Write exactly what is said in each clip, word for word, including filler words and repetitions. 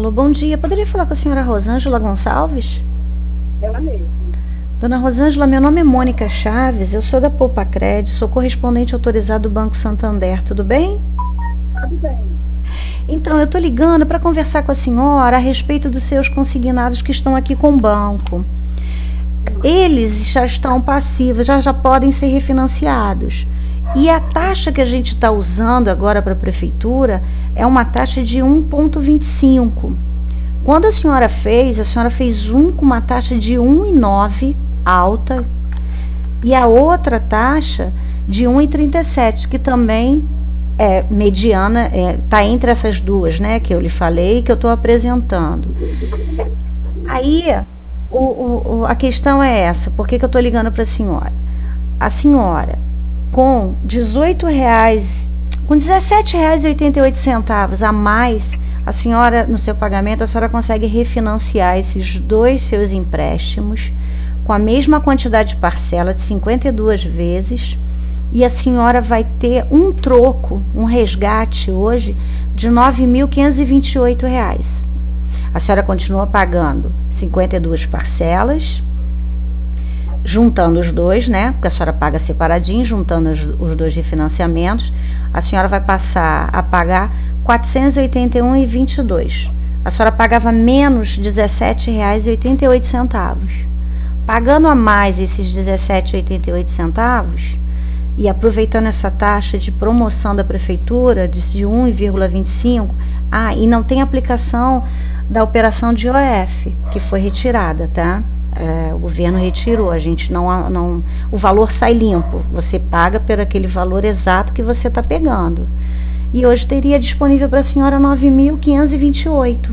Alô, bom dia. Poderia falar com a senhora Rosângela Gonçalves? Ela mesma. Dona Rosângela, meu nome é Mônica Chaves, eu sou da Poupa Crédito, sou correspondente autorizado do Banco Santander, tudo bem? Tudo bem. Então, eu estou ligando para conversar com a senhora a respeito dos seus consignados que estão aqui com o banco. Eles já estão passivos, já, já podem ser refinanciados. E a taxa que a gente está usando agora para a prefeitura é uma taxa de um vírgula vinte e cinco. Quando a senhora fez, a senhora fez um com uma taxa de um vírgula nove, alta, e a outra taxa de um vírgula trinta e sete, que também é mediana, está é, entre essas duas, né, que eu lhe falei, que eu estou apresentando. Aí, o, o, a questão é essa, por que, que eu estou ligando para a senhora? A senhora, com dezoito reais, com dezessete reais e oitenta e oito centavos a mais, a senhora, no seu pagamento, a senhora consegue refinanciar esses dois seus empréstimos com a mesma quantidade de parcela de cinquenta e duas vezes, e a senhora vai ter um troco, um resgate hoje de nove mil quinhentos e vinte e oito reais. A senhora continua pagando cinquenta e duas parcelas, juntando os dois, né? Porque a senhora paga separadinho, juntando os, os dois refinanciamentos, a senhora vai passar a pagar quatrocentos e oitenta e um reais e vinte e dois centavos. A senhora pagava menos dezessete reais e oitenta e oito centavos. Pagando a mais esses dezessete reais e oitenta e oito centavos e aproveitando essa taxa de promoção da prefeitura de um vírgula vinte e cinco, ah, e não tem aplicação da operação de I O F, que foi retirada, tá? É, o governo retirou, a gente não, não, o valor sai limpo, você paga por aquele valor exato que você está pegando. E hoje teria disponível para a senhora nove mil quinhentos e vinte e oito.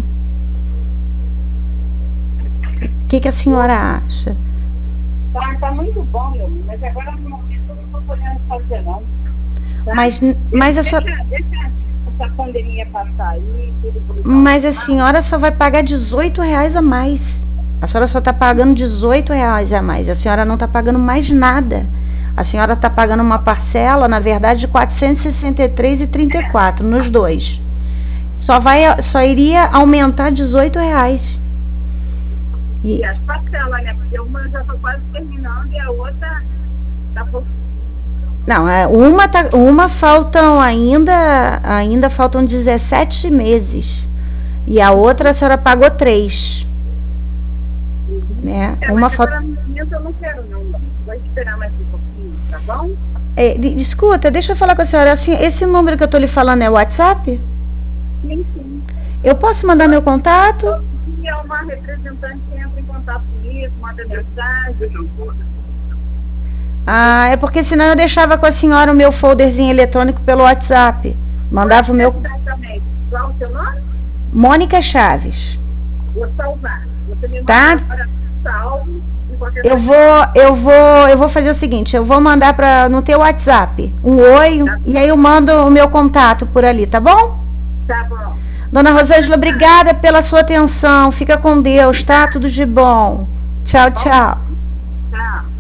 O que, que a senhora acha? Tá, tá muito bom, meu, mas agora no momento eu não estou podendo fazer, não. Tá? Mas, mas deixa, essa... deixa essa pandemia passar aí. Tudo, tudo mas a senhora só vai pagar dezoito reais a mais. A senhora só está pagando dezoito reais a mais. A senhora não está pagando mais nada. A senhora está pagando uma parcela, na verdade, de quatrocentos e sessenta e três reais e trinta e quatro centavos nos dois. Só, vai, só iria aumentar dezoito reais. E, e as parcelas, né? Porque uma já está quase terminando e a outra está por... Não, uma, tá, uma faltam ainda, ainda faltam dezessete meses. E a outra a senhora pagou três. Uhum. Né? É, uma mas falta... agora no momento eu não quero, não. Vou esperar mais um pouquinho, tá bom? É, escuta, deixa eu falar com a senhora. Assim, esse número que eu estou lhe falando é o WhatsApp? Sim, sim. Eu posso mandar meu contato? E é uma representante que entra em contato comigo, manda mensagem. Ah, é porque senão eu deixava com a senhora o meu folderzinho eletrônico pelo WhatsApp. Mandava o meu... Exatamente. Qual o seu nome? Mônica Chaves. Vou salvar. Você me manda Tá? para salvo. Eu vou, eu vou, eu vou fazer o seguinte, eu vou mandar para no teu WhatsApp um oi, tá, e aí eu mando o meu contato por ali, tá bom? Tá bom. Dona Rosângela, obrigada pela sua atenção. Fica com Deus, tá? Tudo de bom. Tchau, tchau. Tchau.